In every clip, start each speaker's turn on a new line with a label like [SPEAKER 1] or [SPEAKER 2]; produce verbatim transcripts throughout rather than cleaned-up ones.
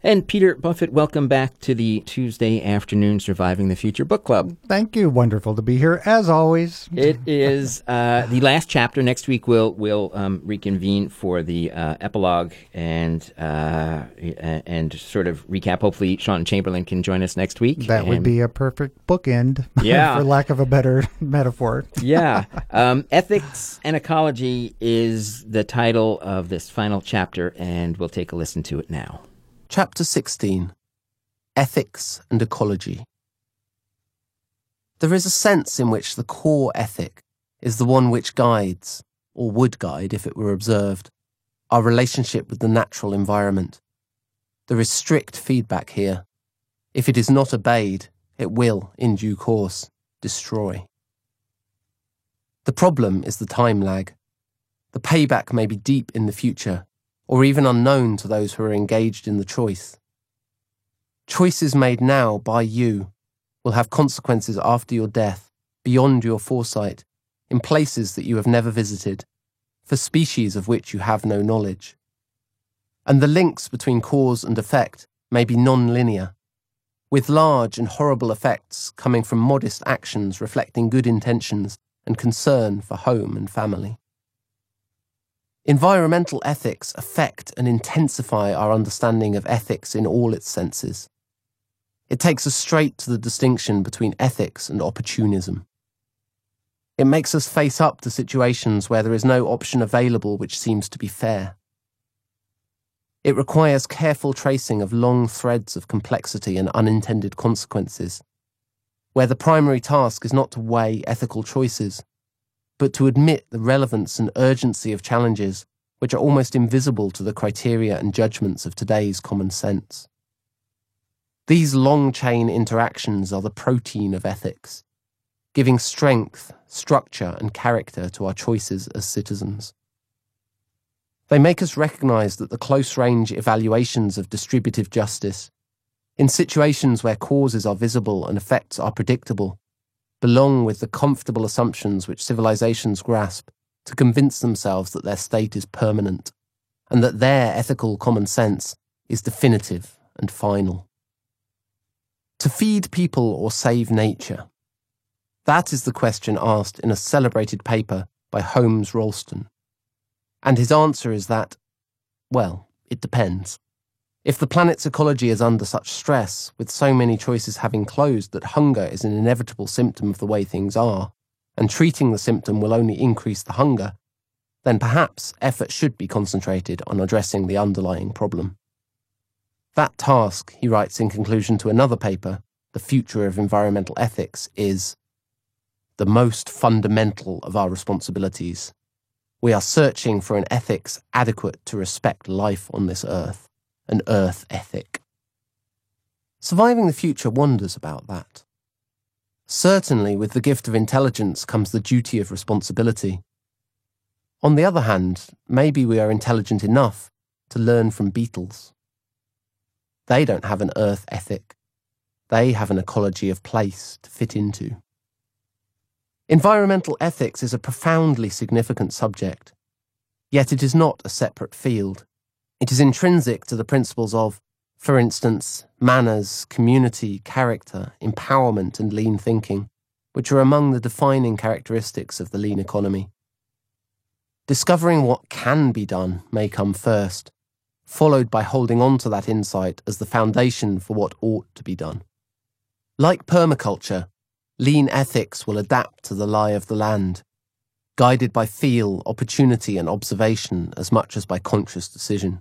[SPEAKER 1] And Peter Buffett, welcome back to the Tuesday afternoon Surviving the Future Book Club.
[SPEAKER 2] Thank you. Wonderful to be here, as always.
[SPEAKER 1] It is uh, the last chapter. Next week we'll we'll um, reconvene for the uh, epilogue and uh, and sort of recap. Hopefully, Sean Chamberlain can join us next week.
[SPEAKER 2] That
[SPEAKER 1] and,
[SPEAKER 2] would be a perfect bookend,
[SPEAKER 1] yeah.
[SPEAKER 2] for lack of a better metaphor.
[SPEAKER 1] yeah. Um, Ethics and Ecology is the title of this final chapter, and we'll take a listen to it now.
[SPEAKER 3] Chapter sixteen, Ethics and Ecology. There is a sense in which the core ethic is the one which guides, or would guide if it were observed, our relationship with the natural environment. There is strict feedback here. If it is not obeyed, it will, in due course, destroy. The problem is the time lag. The payback may be deep in the future, or even unknown to those who are engaged in the choice. Choices made now by you will have consequences after your death, beyond your foresight, in places that you have never visited, for species of which you have no knowledge. And the links between cause and effect may be non-linear, with large and horrible effects coming from modest actions reflecting good intentions and concern for home and family. Environmental ethics affect and intensify our understanding of ethics in all its senses. It takes us straight to the distinction between ethics and opportunism. It makes us face up to situations where there is no option available which seems to be fair. It requires careful tracing of long threads of complexity and unintended consequences, where the primary task is not to weigh ethical choices, but to admit the relevance and urgency of challenges which are almost invisible to the criteria and judgments of today's common sense. These long-chain interactions are the protein of ethics, giving strength, structure, and character to our choices as citizens. They make us recognize that the close-range evaluations of distributive justice, in situations where causes are visible and effects are predictable, belong with the comfortable assumptions which civilizations grasp to convince themselves that their state is permanent, and that their ethical common sense is definitive and final. To feed people or save nature? That is the question asked in a celebrated paper by Holmes Rolston. And his answer is that, well, it depends. If the planet's ecology is under such stress, with so many choices having closed that hunger is an inevitable symptom of the way things are, and treating the symptom will only increase the hunger, then perhaps effort should be concentrated on addressing the underlying problem. That task, he writes in conclusion to another paper, The Future of Environmental Ethics, is the most fundamental of our responsibilities. We are searching for an ethics adequate to respect life on this earth. An earth ethic. Surviving the Future wonders about that. Certainly, with the gift of intelligence comes the duty of responsibility. On the other hand, maybe we are intelligent enough to learn from beetles. They don't have an earth ethic. They have an ecology of place to fit into. Environmental ethics is a profoundly significant subject, yet it is not a separate field. It is intrinsic to the principles of, for instance, manners, community, character, empowerment, and lean thinking, which are among the defining characteristics of the lean economy. Discovering what can be done may come first, followed by holding on to that insight as the foundation for what ought to be done. Like permaculture, lean ethics will adapt to the lie of the land, guided by feel, opportunity, and observation as much as by conscious decision.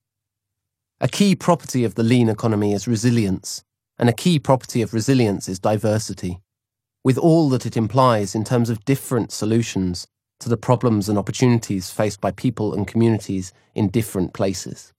[SPEAKER 3] A key property of the lean economy is resilience, and a key property of resilience is diversity, with all that it implies in terms of different solutions to the problems and opportunities faced by people and communities in different places.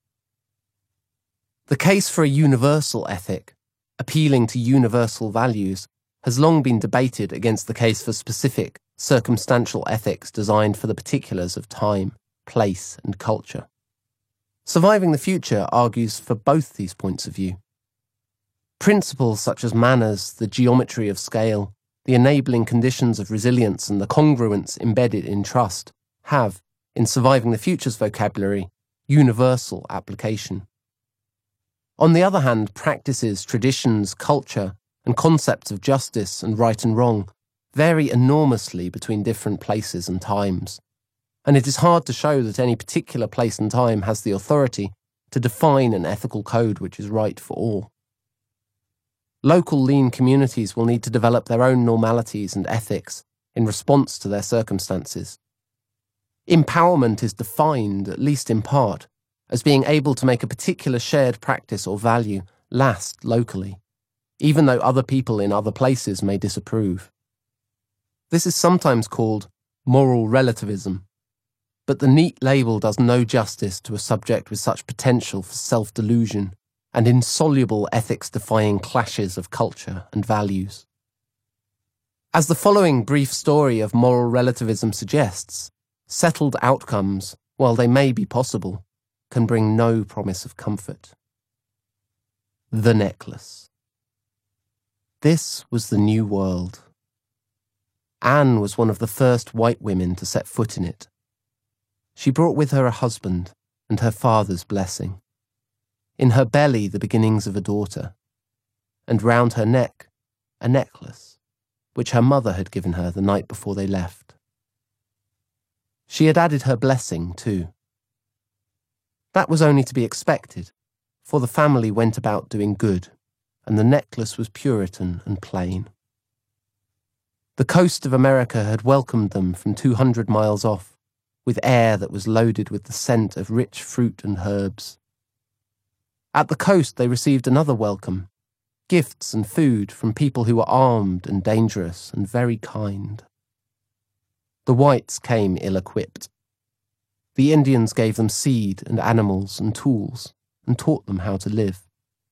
[SPEAKER 3] The case for a universal ethic, appealing to universal values, has long been debated against the case for specific, circumstantial ethics designed for the particulars of time, place, and culture. Surviving the Future argues for both these points of view. Principles such as manners, the geometry of scale, the enabling conditions of resilience, and the congruence embedded in trust have, in Surviving the Future's vocabulary, universal application. On the other hand, practices, traditions, culture, and concepts of justice and right and wrong vary enormously between different places and times, and it is hard to show that any particular place and time has the authority to define an ethical code which is right for all. Local lean communities will need to develop their own normalities and ethics in response to their circumstances. Empowerment is defined, at least in part, as being able to make a particular shared practice or value last locally, even though other people in other places may disapprove. This is sometimes called moral relativism, but the neat label does no justice to a subject with such potential for self-delusion and insoluble ethics-defying clashes of culture and values. As the following brief story of moral relativism suggests, settled outcomes, while they may be possible, can bring no promise of comfort. The necklace. This was the new world. Anne was one of the first white women to set foot in it. She brought with her a husband and her father's blessing. In her belly the beginnings of a daughter, and round her neck a necklace, which her mother had given her the night before they left. She had added her blessing too. That was only to be expected, for the family went about doing good, and the necklace was Puritan and plain. The coast of America had welcomed them from two hundred miles off, with air that was loaded with the scent of rich fruit and herbs. At the coast they received another welcome, gifts and food from people who were armed and dangerous and very kind. The whites came ill-equipped. The Indians gave them seed and animals and tools and taught them how to live.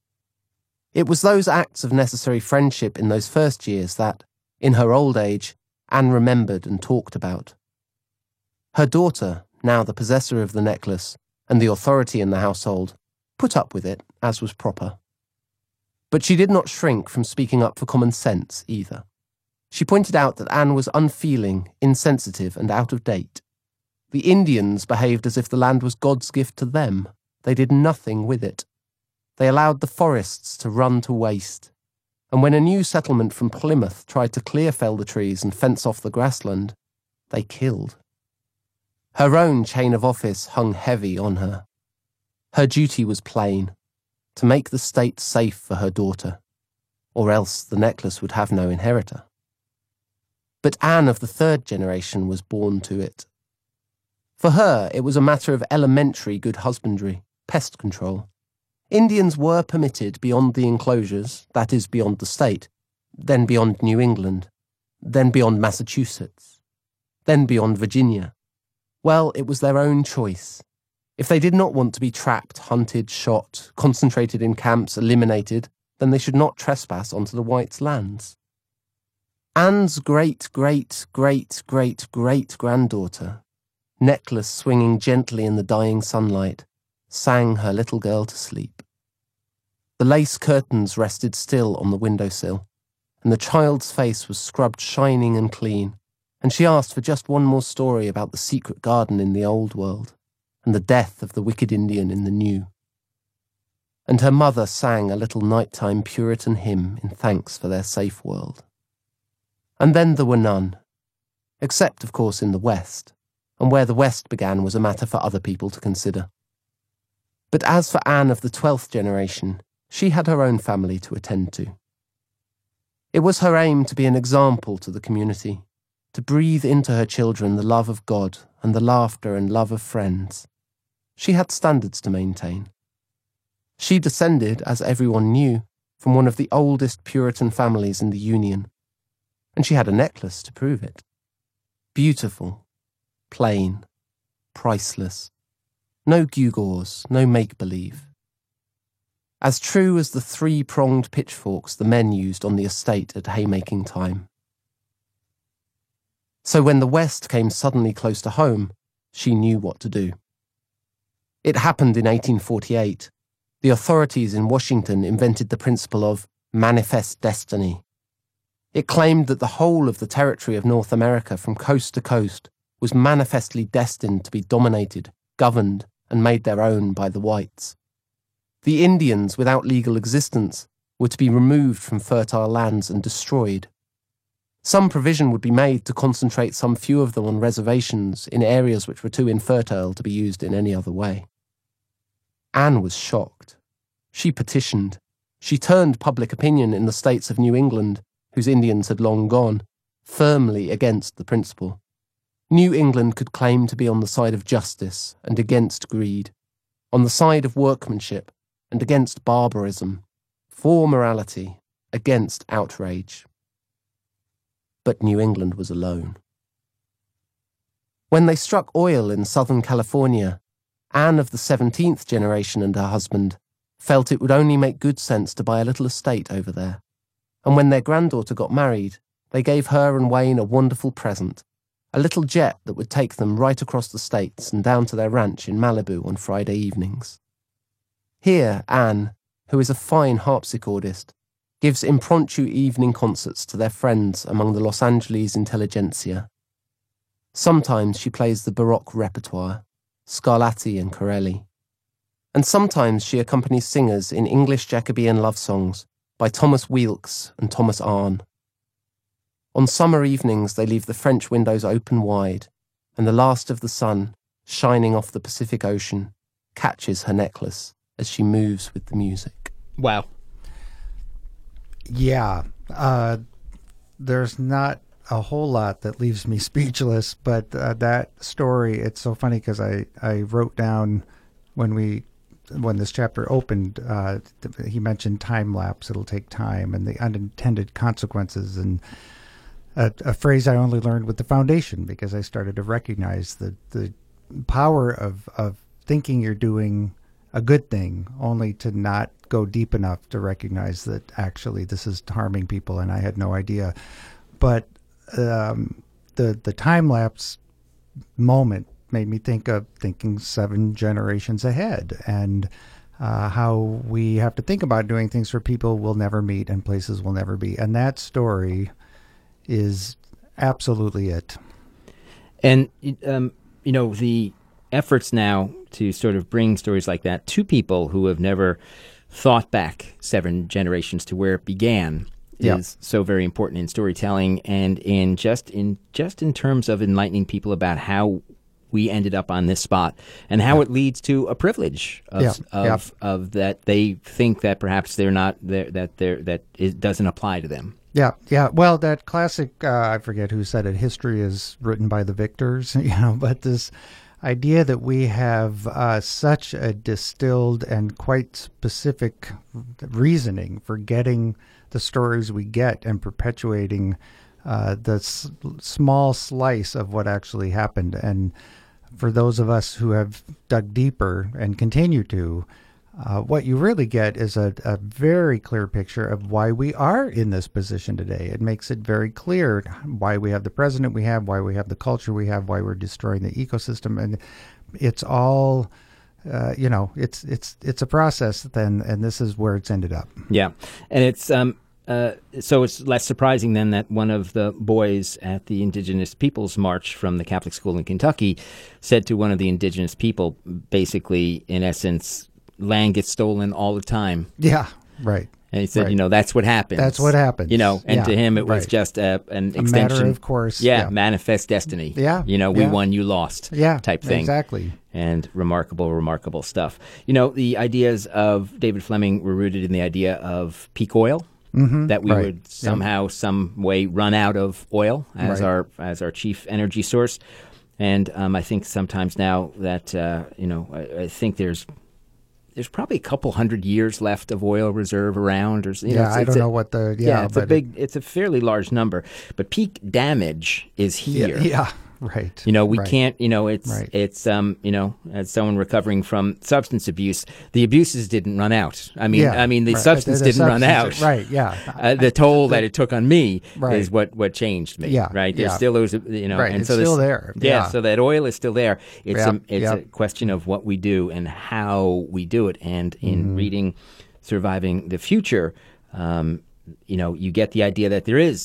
[SPEAKER 3] It was those acts of necessary friendship in those first years that, in her old age, Anne remembered and talked about. Her daughter, now the possessor of the necklace and the authority in the household, put up with it, as was proper. But she did not shrink from speaking up for common sense, either. She pointed out that Anne was unfeeling, insensitive, and out of date. The Indians behaved as if the land was God's gift to them. They did nothing with it. They allowed the forests to run to waste. And when a new settlement from Plymouth tried to clear fell the trees and fence off the grassland, they killed. Her own chain of office hung heavy on her. Her duty was plain, to make the state safe for her daughter, or else the necklace would have no inheritor. But Anne of the third generation was born to it. For her, it was a matter of elementary good husbandry, pest control. Indians were permitted beyond the enclosures, that is, beyond the state, then beyond New England, then beyond Massachusetts, then beyond Virginia. Well, it was their own choice. If they did not want to be trapped, hunted, shot, concentrated in camps, eliminated, then they should not trespass onto the whites' lands. Anne's great-great-great-great-great-granddaughter, necklace swinging gently in the dying sunlight, sang her little girl to sleep. The lace curtains rested still on the windowsill, and the child's face was scrubbed shining and clean, and she asked for just one more story about the secret garden in the old world, and the death of the wicked Indian in the new. And her mother sang a little nighttime Puritan hymn in thanks for their safe world. And then there were none, except, of course, in the West, and where the West began was a matter for other people to consider. But as for Anne of the twelfth generation, she had her own family to attend to. It was her aim to be an example to the community, to breathe into her children the love of God and the laughter and love of friends. She had standards to maintain. She descended, as everyone knew, from one of the oldest Puritan families in the Union, and she had a necklace to prove it. Beautiful, plain, priceless. No gewgaws, no make-believe. As true as the three-pronged pitchforks the men used on the estate at haymaking time. So when the West came suddenly close to home, she knew what to do. It happened in eighteen forty-eight. The authorities in Washington invented the principle of manifest destiny. It claimed that the whole of the territory of North America from coast to coast was manifestly destined to be dominated, governed, and made their own by the whites. The Indians, without legal existence, were to be removed from fertile lands and destroyed. Some provision would be made to concentrate some few of them on reservations in areas which were too infertile to be used in any other way. Anne was shocked. She petitioned. She turned public opinion in the states of New England, whose Indians had long gone, firmly against the principle. New England could claim to be on the side of justice and against greed, on the side of workmanship and against barbarism, for morality, against outrage. But New England was alone. When they struck oil in Southern California, Anne of the seventeenth generation and her husband felt it would only make good sense to buy a little estate over there. And when their granddaughter got married, they gave her and Wayne a wonderful present, a little jet that would take them right across the states and down to their ranch in Malibu on Friday evenings. Here, Anne, who is a fine harpsichordist, gives impromptu evening concerts to their friends among the Los Angeles intelligentsia. Sometimes she plays the Baroque repertoire, Scarlatti and Corelli. And sometimes she accompanies singers in English Jacobean love songs by Thomas Weelkes and Thomas Arne. On summer evenings they leave the French windows open wide, and the last of the sun, shining off the Pacific Ocean, catches her necklace as she moves with the music.
[SPEAKER 1] Wow.
[SPEAKER 2] Yeah, uh, there's not a whole lot that leaves me speechless, but uh, that story, it's so funny because I, I wrote down when we when this chapter opened, uh, he mentioned time lapse, it'll take time, and the unintended consequences, and a, a phrase I only learned with the foundation because I started to recognize the, the power of, of thinking you're doing a good thing, only to not go deep enough to recognize that actually this is harming people, and I had no idea. But um, the the time lapse moment made me think of thinking seven generations ahead, and uh, how we have to think about doing things for people we'll never meet and places we'll never be. And that story is absolutely it.
[SPEAKER 1] And um, you know, the efforts now to sort of bring stories like that to people who have never thought back seven generations to where it began
[SPEAKER 2] Yep.
[SPEAKER 1] is so very important in storytelling, and in just in just in terms of enlightening people about how we ended up on this spot and how
[SPEAKER 2] Yeah.
[SPEAKER 1] it leads to a privilege of
[SPEAKER 2] Yeah.
[SPEAKER 1] of,
[SPEAKER 2] Yep.
[SPEAKER 1] of that they think that perhaps they're not there, that they're that it doesn't apply to them.
[SPEAKER 2] Yeah, yeah. Well, that classic, uh, I forget who said it, history is written by the victors, you know, but this idea that we have uh, such a distilled and quite specific reasoning for getting the stories we get and perpetuating uh, the s- small slice of what actually happened. And for those of us who have dug deeper and continue to, Uh, what you really get is a, a very clear picture of why we are in this position today. It makes it very clear why we have the president we have, why we have the culture we have, why we're destroying the ecosystem, and it's all, uh, you know, it's it's it's a process. Then, and this is where it's ended up.
[SPEAKER 1] Yeah, and it's um uh so it's less surprising then that one of the boys at the Indigenous Peoples March from the Catholic school in Kentucky said to one of the indigenous people, basically, in essence, land gets stolen all the time.
[SPEAKER 2] Yeah, right.
[SPEAKER 1] And he said,
[SPEAKER 2] right.
[SPEAKER 1] you know, that's what happens.
[SPEAKER 2] That's what happens.
[SPEAKER 1] You know, and
[SPEAKER 2] Yeah,
[SPEAKER 1] to him it was
[SPEAKER 2] right.
[SPEAKER 1] just a, an
[SPEAKER 2] A
[SPEAKER 1] extension.
[SPEAKER 2] matter of course.
[SPEAKER 1] Yeah,
[SPEAKER 2] Yeah.
[SPEAKER 1] manifest destiny.
[SPEAKER 2] Yeah,
[SPEAKER 1] You know, we
[SPEAKER 2] yeah.
[SPEAKER 1] won, you lost.
[SPEAKER 2] Yeah,
[SPEAKER 1] type thing.
[SPEAKER 2] exactly.
[SPEAKER 1] And remarkable, remarkable stuff. You know, the ideas of David Fleming were rooted in the idea of peak oil.
[SPEAKER 2] Mm-hmm.
[SPEAKER 1] That we
[SPEAKER 2] right.
[SPEAKER 1] would somehow, some way, run out of oil as
[SPEAKER 2] Right.
[SPEAKER 1] our as our chief energy source, and um, I think sometimes now that uh, you know, I, I think there's there's probably a couple hundred years left of oil reserve around, or you know,
[SPEAKER 2] Yeah,
[SPEAKER 1] it's,
[SPEAKER 2] I
[SPEAKER 1] it's
[SPEAKER 2] don't
[SPEAKER 1] a,
[SPEAKER 2] know what the yeah,
[SPEAKER 1] yeah, it's a
[SPEAKER 2] but
[SPEAKER 1] big, it's a fairly large number, but peak damage is
[SPEAKER 2] it,
[SPEAKER 1] here.
[SPEAKER 2] yeah, yeah, right.
[SPEAKER 1] You know, we
[SPEAKER 2] right.
[SPEAKER 1] can't, you know, it's,
[SPEAKER 2] Right.
[SPEAKER 1] it's, um, you know, as someone recovering from substance abuse, the abuses didn't run out. I mean,
[SPEAKER 2] Yeah,
[SPEAKER 1] I mean, the
[SPEAKER 2] right.
[SPEAKER 1] substance
[SPEAKER 2] The- the
[SPEAKER 1] didn't run out.
[SPEAKER 2] substance- Right, yeah.
[SPEAKER 1] Uh, the toll that it took on me
[SPEAKER 2] Right.
[SPEAKER 1] is what, what changed me.
[SPEAKER 2] Yeah,
[SPEAKER 1] Right. There's
[SPEAKER 2] yeah.
[SPEAKER 1] still those, you know,
[SPEAKER 2] Right,
[SPEAKER 1] and
[SPEAKER 2] it's
[SPEAKER 1] so this-
[SPEAKER 2] still there.
[SPEAKER 1] Yeah,
[SPEAKER 2] Yeah.
[SPEAKER 1] So that oil is still there. It's,
[SPEAKER 2] Yep,
[SPEAKER 1] a, it's
[SPEAKER 2] yep.
[SPEAKER 1] a question of what we do and how we do it. And in
[SPEAKER 2] Mm-hmm.
[SPEAKER 1] reading Surviving the Future, um, you know, you get the idea that there is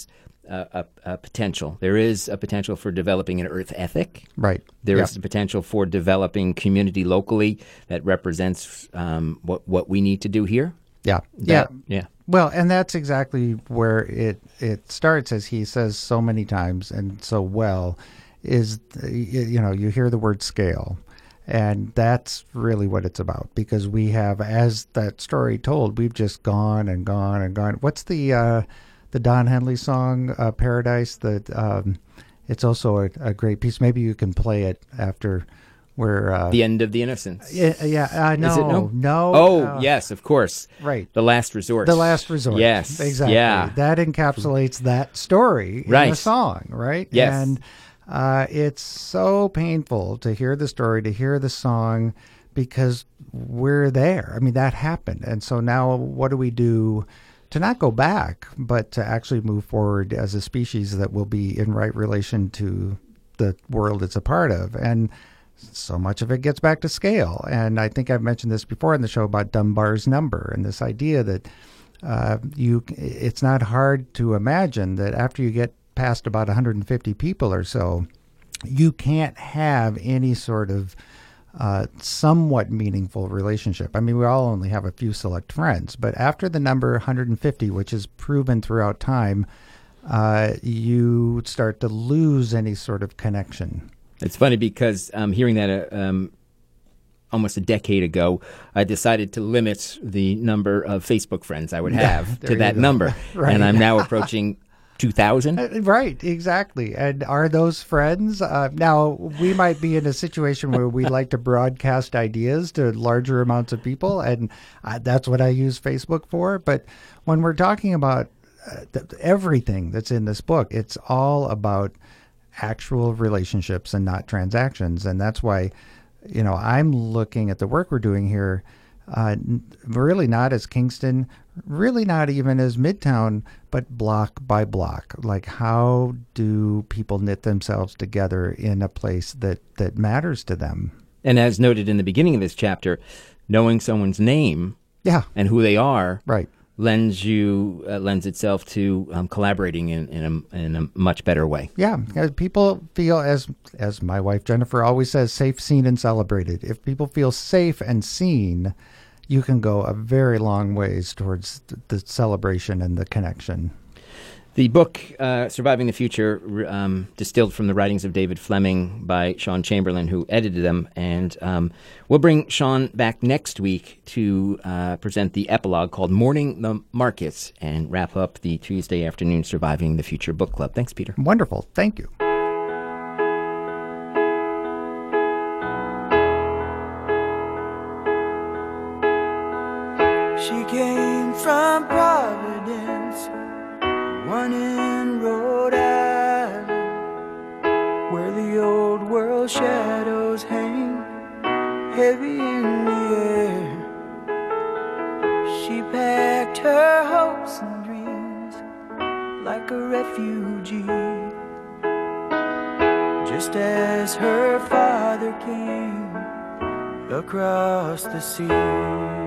[SPEAKER 1] a, a, a potential. There is a potential for developing an Earth ethic.
[SPEAKER 2] Right.
[SPEAKER 1] There
[SPEAKER 2] Yep.
[SPEAKER 1] is the potential for developing community locally that represents um, what what we need to do here.
[SPEAKER 2] Yeah.
[SPEAKER 1] That-
[SPEAKER 2] yeah.
[SPEAKER 1] yeah.
[SPEAKER 2] Well, and that's exactly where it it starts, as he says so many times and so well, is, you know, you hear the word scale. And that's really what it's about, because we have, as that story told, we've just gone and gone and gone. What's the uh, the Don Henley song, uh, Paradise? That um, it's also a, a great piece. Maybe you can play it after. Where uh,
[SPEAKER 1] The End of the Innocence.
[SPEAKER 2] yeah, yeah, uh, no,
[SPEAKER 1] Is it no?
[SPEAKER 2] no.
[SPEAKER 1] Oh,
[SPEAKER 2] uh,
[SPEAKER 1] yes, of course.
[SPEAKER 2] right.
[SPEAKER 1] The Last Resort.
[SPEAKER 2] The Last Resort.
[SPEAKER 1] Yes.
[SPEAKER 2] Exactly.
[SPEAKER 1] Yeah.
[SPEAKER 2] That encapsulates that story in
[SPEAKER 1] Right.
[SPEAKER 2] the song, right?
[SPEAKER 1] Yes.
[SPEAKER 2] And uh, it's so painful to hear the story, to hear the song, because we're there. I mean, that happened. And so now what do we do to not go back, but to actually move forward as a species that will be in right relation to the world it's a part of? And so much of it gets back to scale. And I think I've mentioned this before in the show about Dunbar's number, and this idea that uh, you it's not hard to imagine that after you get past about one hundred fifty people or so, you can't have any sort of uh, somewhat meaningful relationship. I mean, we all only have a few select friends, but after the number one hundred fifty, which is proven throughout time, uh, you start to lose any sort of connection.
[SPEAKER 1] It's funny because um, hearing that uh, um, almost a decade ago, I decided to limit the number of Facebook friends I would have
[SPEAKER 2] Yeah, there
[SPEAKER 1] to
[SPEAKER 2] you
[SPEAKER 1] that
[SPEAKER 2] go.
[SPEAKER 1] number.
[SPEAKER 2] Right.
[SPEAKER 1] And I'm now approaching two thousand.
[SPEAKER 2] Uh, Right, exactly. And are those friends? Uh, now, we might be in a situation where we like to broadcast ideas to larger amounts of people, and uh, that's what I use Facebook for. But when we're talking about uh, th- everything that's in this book, it's all about actual relationships and not transactions. And that's why, you know, I'm looking at the work we're doing here, uh, n- really not as Kingston, really not even as Midtown, but block by block. Like, how do people knit themselves together in a place that, that matters to them?
[SPEAKER 1] And as noted in the beginning of this chapter, knowing someone's name
[SPEAKER 2] Yeah,
[SPEAKER 1] and who they are
[SPEAKER 2] right.
[SPEAKER 1] lends you uh, lends itself to um, collaborating in, in, a, in a much better way.
[SPEAKER 2] Yeah, as people feel, as as my wife Jennifer always says, safe, seen, and celebrated. If people feel safe and seen, you can go a very long ways towards th- the celebration and the connection.
[SPEAKER 1] The book, uh, Surviving the Future, um, distilled from the writings of David Fleming by Sean Chamberlain, who edited them. And um, we'll bring Sean back next week to uh, present the epilogue called Mourning the Markets and wrap up the Tuesday afternoon Surviving the Future book club. Thanks, Peter.
[SPEAKER 2] Wonderful. Thank you.
[SPEAKER 4] She came from Providence, one in Rhode Island, where the old world shadows hang heavy in the air. She packed her hopes and dreams like a refugee, just as her father came across the sea.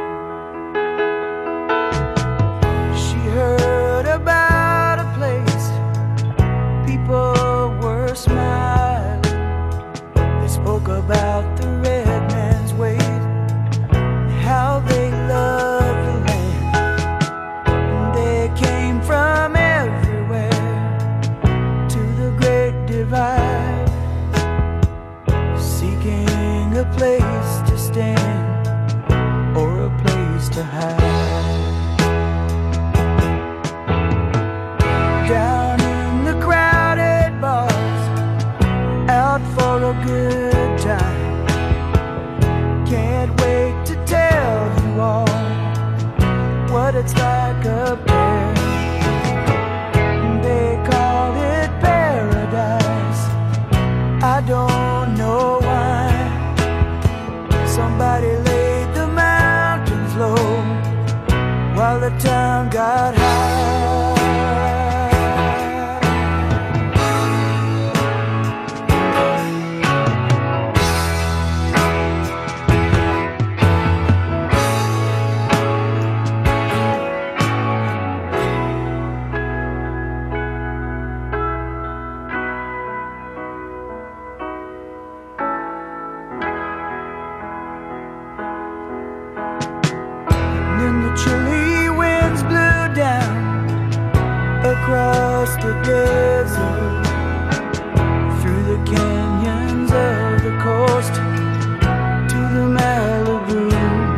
[SPEAKER 4] Heard about a place people were smiling. They spoke about the red man's weight, how they loved the land. They came from everywhere to the great divide, seeking a place to stand or a place to hide. Down in the crowded bars, out for a good time. Can't wait to tell you all what it's like up there. They call it paradise, I don't know why. Somebody laid the mountains low while the town got high. down across the desert, through the canyons of the coast to the Malibu,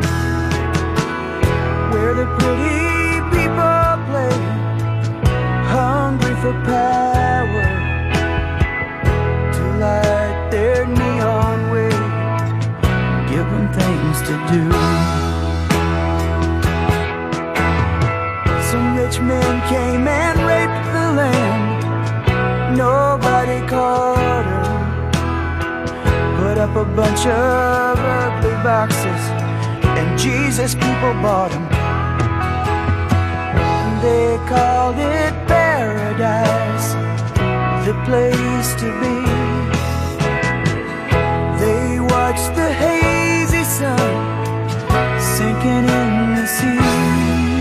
[SPEAKER 4] where the pretty people play, hungry for power, to light their neon way, give them things to do. Some rich men came and raped the land, nobody caught her, put up a bunch of ugly boxes, and Jesus people bought them. They called it paradise, the place to be. They watched the hazy sun sinking in the sea.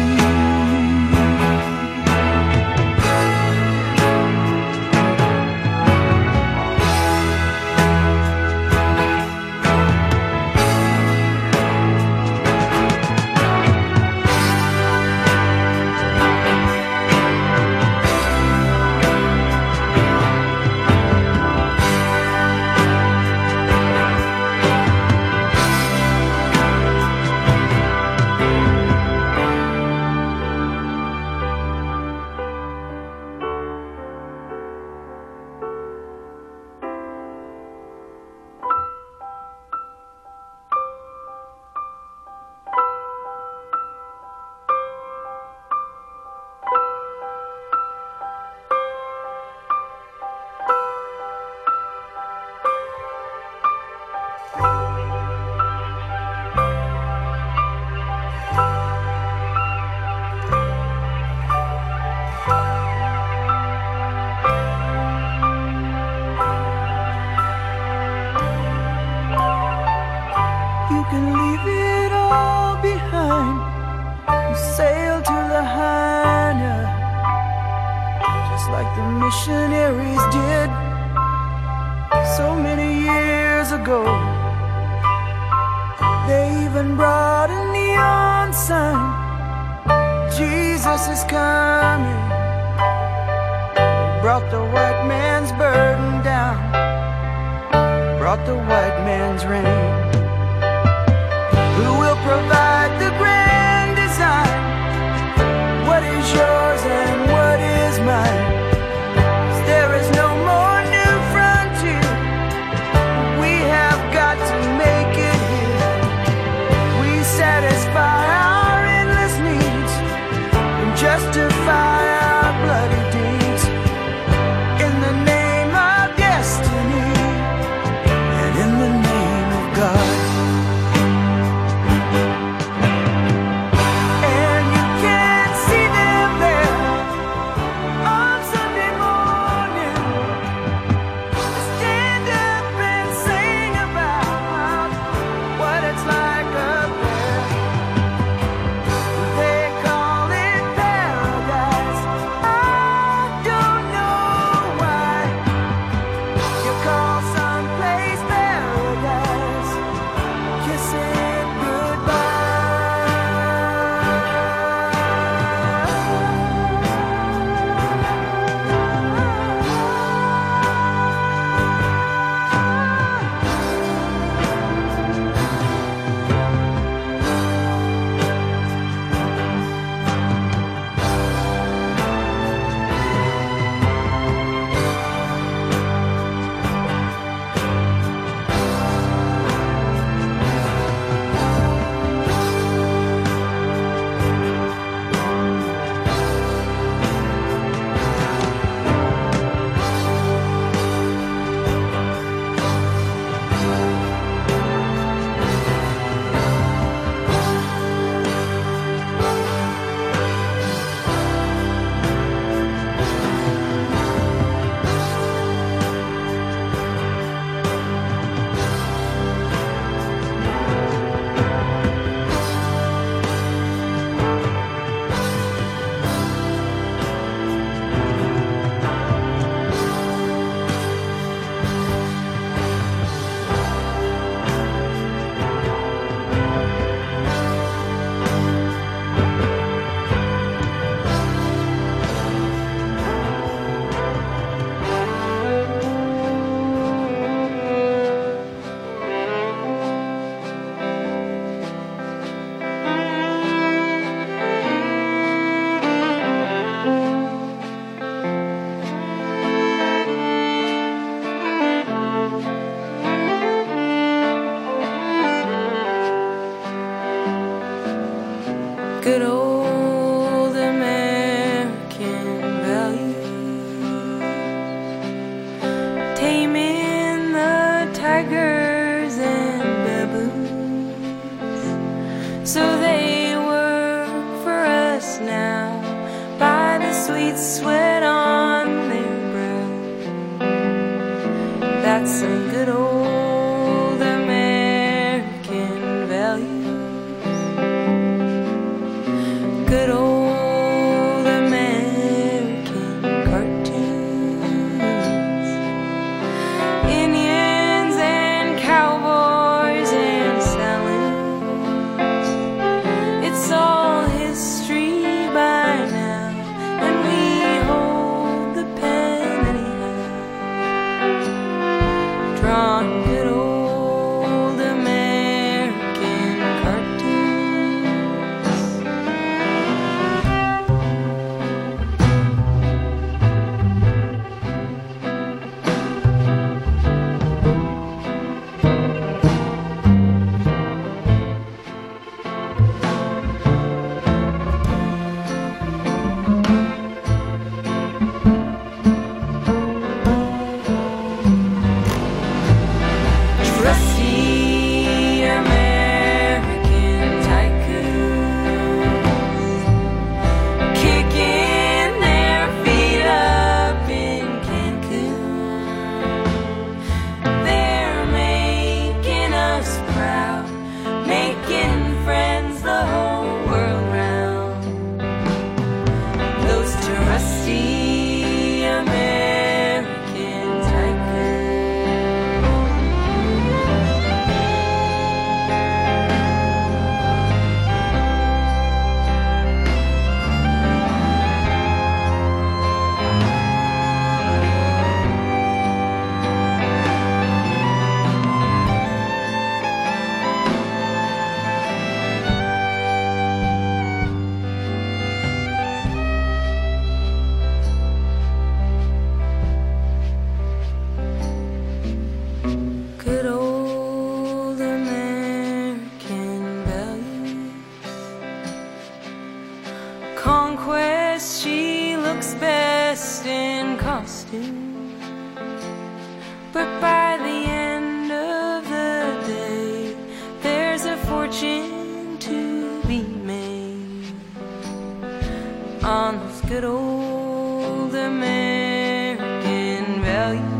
[SPEAKER 4] You can leave it all behind and sail to Lahaina, just like the missionaries did so many years ago. They even brought a neon sign, Jesus is coming. They brought the white man's burden down, brought the white man's rain. Who will provide the grand design? What is yours and what is mine? 'Cause there is no more new frontier. We have got to make it here. We satisfy our endless needs and justify our bloody deeds in the name of destiny and in the name of God.
[SPEAKER 5] Good old American values, taming the tigers and baboons, so they work for us now by the sweet sweat on their brow. That's some good old American values. Good old American cartoons, Indians and cowboys and saloons. It's all history by now, and we hold the pen anyhow, drawing good old American cartoons. Trusty American tycoons, kicking their feet up in Cancun. They're making us proud, making friends the whole world round. Those trusty American tycoons. Good old American values. Conquest, she looks best in costume, but by the end of the day, there's a fortune to be made on those good old American values.